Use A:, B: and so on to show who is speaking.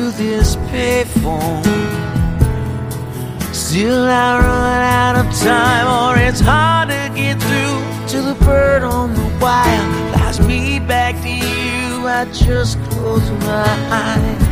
A: this payphone. Still I run out of time, or it's hard to get through to the bird on the wire. Flies me back to you, I just close my eyes.